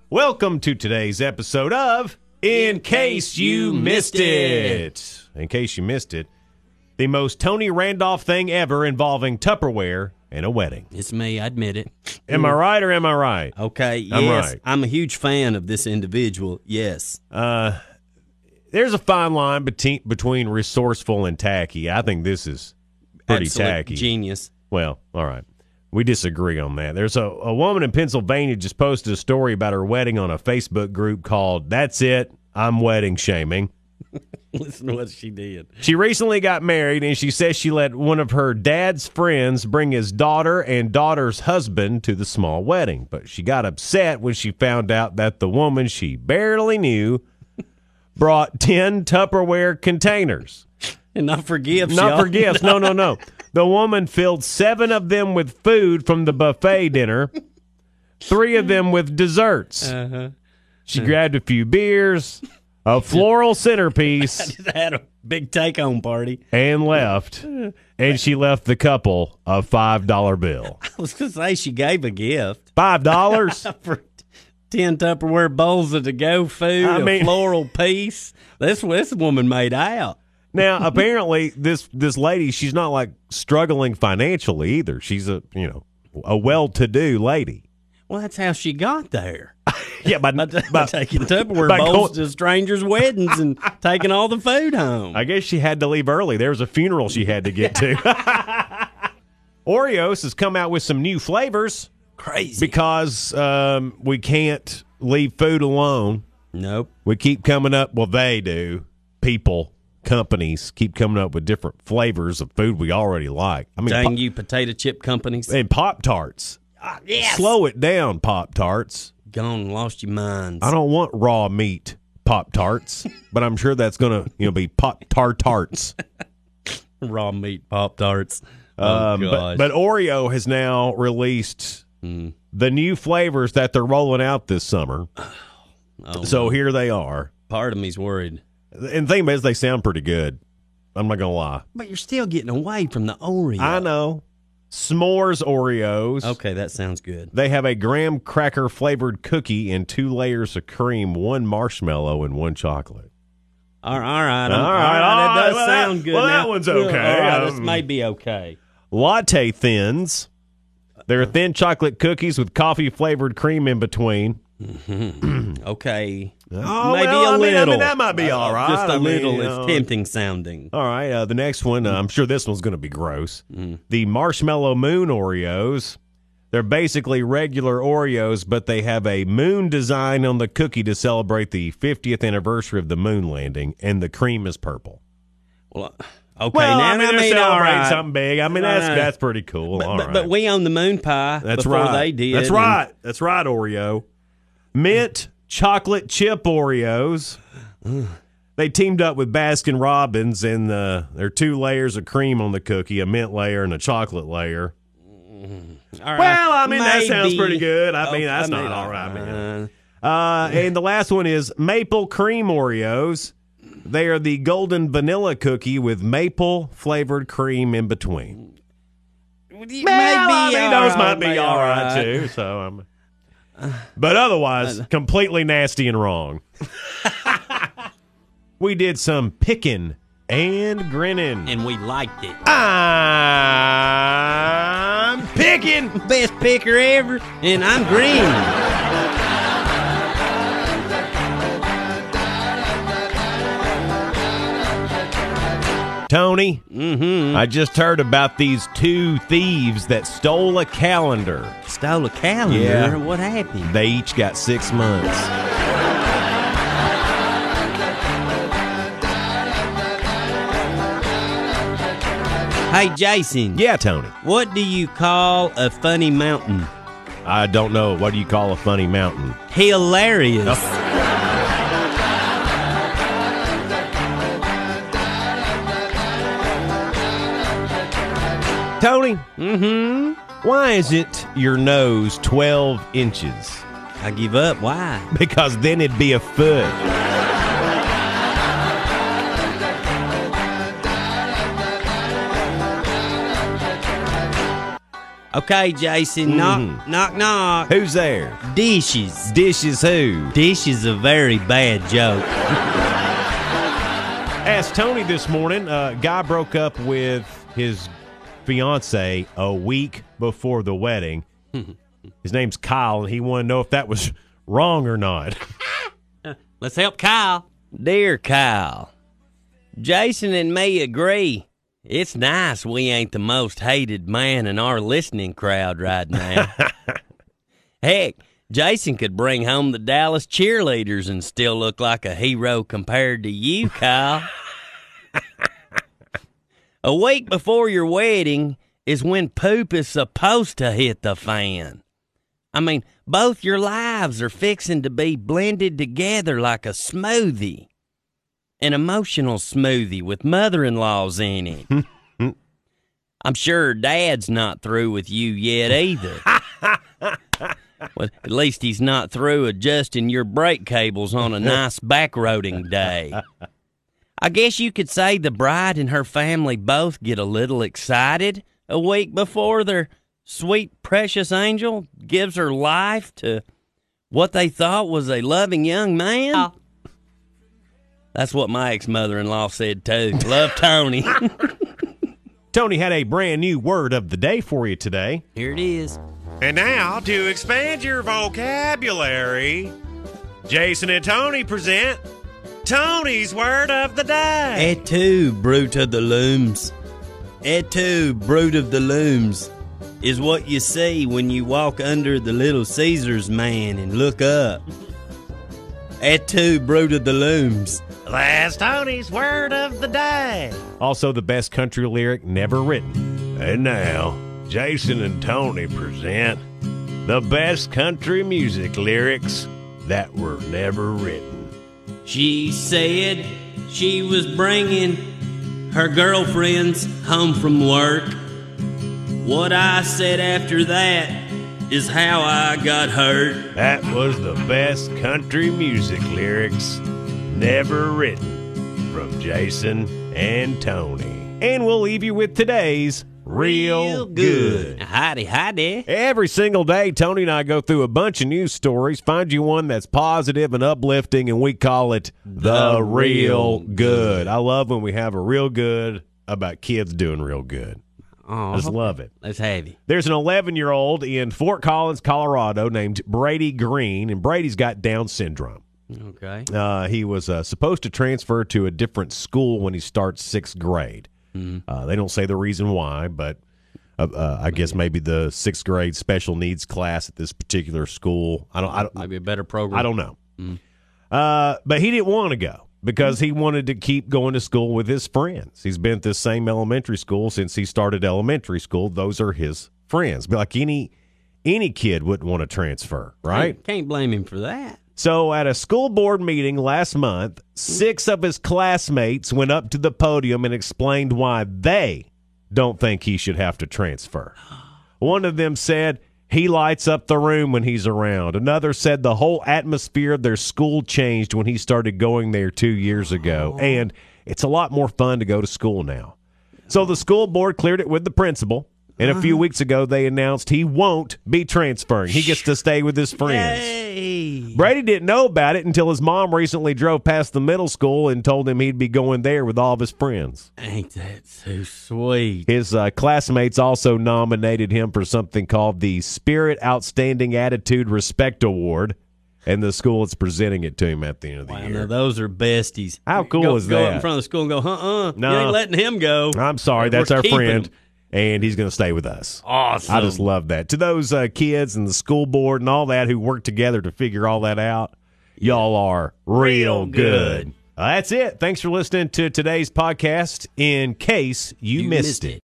Welcome to today's episode of In Case You Missed It. In case you missed it, the most Tony Randolph thing ever involving Tupperware and a wedding. It's me, I admit it. Am I right or am I right? Okay, yes. I'm right. I'm a huge fan of this individual, yes. There's a fine line between resourceful and tacky. I think this is pretty Absolute tacky. Genius. Well, all right. We disagree on that. There's a woman in Pennsylvania just posted a story about her wedding on a Facebook group called That's It, I'm Wedding Shaming. Listen to what she did. She recently got married, and she says she let one of her dad's friends bring his daughter and daughter's husband to the small wedding. But she got upset when she found out that the woman she barely knew brought 10 Tupperware containers. And not for gifts, Not y'all. for gifts. No. The woman filled 7 of them with food from the buffet dinner, 3 of them with desserts. She grabbed a few beers, a floral centerpiece, Just had a big take-home party. and left. And she left the couple a $5 bill. I was going to say she gave a gift. $5? For 10 Tupperware bowls of to-go food, a floral piece. This woman made out. Now, apparently, this lady, she's not like struggling financially either. She's a well-to-do lady. Well, that's how she got there. Yeah, by taking Tupperware by bowls to strangers' weddings and taking all the food home. I guess she had to leave early. There was a funeral she had to get to. Oreos has come out with some new flavors. Crazy. Because we can't leave food alone. Nope. We keep coming up, well, they do. People, companies keep coming up with different flavors of food we already like. I mean, Dang you potato chip companies. and Pop-Tarts. Yes. Slow it down, Pop-Tarts. Gone and lost your minds. I don't want raw meat Pop-Tarts, but I'm sure that's going to be Pop-Tarts. Raw meat Pop-Tarts. Oh, gosh. But Oreo has now released the new flavors that they're rolling out this summer. So here they are. Part of me's worried. And the thing is, they sound pretty good. I'm not going to lie. But you're still getting away from the Oreo. I know. S'mores Oreos. Okay, that sounds good. They have a graham cracker flavored cookie and 2 layers of cream, 1 marshmallow, and 1 chocolate. All right. That That does sound good. Well, now. that one's okay. All right, this may be okay. Latte Thins. They're thin chocolate cookies with coffee flavored cream in between. Okay. Oh, Maybe well, a little. I mean, that might be all right. Just a I mean, little. It's tempting sounding. All right, the next one, I'm sure this one's going to be gross. The Marshmallow Moon Oreos. They're basically regular Oreos, but they have a moon design on the cookie to celebrate the 50th anniversary of the moon landing, and the cream is purple. Well, okay. Well, now, I mean, they're all celebrating right. something big. I mean, that's pretty cool. All right. But we own the moon pie before right. they did. That's right. That's right, Oreo. Mint chocolate chip Oreos. They teamed up with Baskin Robbins, and there are 2 layers of cream on the cookie, a mint layer and a chocolate layer. All right. Well, I mean, that sounds Maybe. pretty good. I mean, that's I mean, not all right. uh, And the last one is maple cream Oreos. They are the golden vanilla cookie with maple flavored cream in between. Maybe Those might be all right too. So, but otherwise, completely nasty and wrong. We did some picking and grinning. And we liked it. I'm picking. Best picker ever, and I'm green. Tony, I just heard about these 2 thieves that stole a calendar. Stole a calendar? Yeah. What happened? They each got 6 months. Hey, Jason. Yeah, Tony. What do you call a funny mountain? I don't know. What do you call a funny mountain? Hilarious. Tony? Why is it your nose 12 inches? I give up. Why? Because then it'd be a foot. Okay, Jason, knock, knock. Who's there? Dishes. Dishes who? Dish is a very bad joke. Asked Tony this morning, guy broke up with his fiance a week before the wedding. His name's Kyle, and he wanted to know if that was wrong or not. Let's help Kyle. Dear Kyle, Jason and me agree. It's nice we ain't the most hated man in our listening crowd right now. Heck, Jason could bring home the Dallas cheerleaders and still look like a hero compared to you, Kyle. A week before your wedding is when poop is supposed to hit the fan. I mean, both your lives are fixing to be blended together like a smoothie. An emotional smoothie with mother-in-laws in it. I'm sure Dad's not through with you yet either. Well, at least he's not through adjusting your brake cables on a nice backroading day. I guess you could say the bride and her family both get a little excited a week before their sweet, precious angel gives her life to what they thought was a loving young man. That's what my ex-mother-in-law said, too. Love Tony. Tony had a brand new word of the day for you today. Here it is. And now, to expand your vocabulary, Jason and Tony present Tony's word of the day. Et tu, brute of the looms. Et tu, brute of the looms, is what you see when you walk under the Little Caesars man and look up. Et tu, brute of the looms. That's Tony's word of the day. Also, the best country lyric never written. And now, Jason and Tony present the best country music lyrics that were never written. She said she was bringing her girlfriends home from work. What I said after that is how I got hurt. That was the best country music lyrics never written from Jason and Tony. And we'll leave you with today's Real Good. Howdy. Every single day, Tony and I go through a bunch of news stories, find you one that's positive and uplifting, and we call it The Real Good. I love when we have a real good about kids doing real good. Oh, I just love it. That's heavy. There's an 11-year-old in Fort Collins, Colorado named Brady Green, and Brady's got Down syndrome. Okay. He was supposed to transfer to a different school when he starts 6th grade. They don't say the reason why, but I guess maybe the 6th grade special needs class at this particular school. I don't. Maybe a better program. I don't know. But he didn't want to go because he wanted to keep going to school with his friends. He's been at this same elementary school since he started elementary school. Those are his friends. But like any kid wouldn't want to transfer, right? Can't blame him for that. So at a school board meeting last month, 6 of his classmates went up to the podium and explained why they don't think he should have to transfer. One of them said he lights up the room when he's around. Another said the whole atmosphere of their school changed when he started going there 2 years ago. And it's a lot more fun to go to school now. So the school board cleared it with the principal. And a few weeks ago, they announced he won't be transferring. He gets to stay with his friends. Yay. Brady didn't know about it until his mom recently drove past the middle school and told him he'd be going there with all of his friends. Ain't that so sweet? His classmates also nominated him for something called the Spirit Outstanding Attitude Respect Award, and the school is presenting it to him at the end of the year. Now those are besties. How cool is that? Go up in front of the school and go, No. you ain't letting him go. I'm sorry, that's our friend. And he's going to stay with us. Awesome. I just love that. To those kids and the school board and all that who work together to figure all that out, y'all are real good. That's it. Thanks for listening to today's podcast. In case you missed it.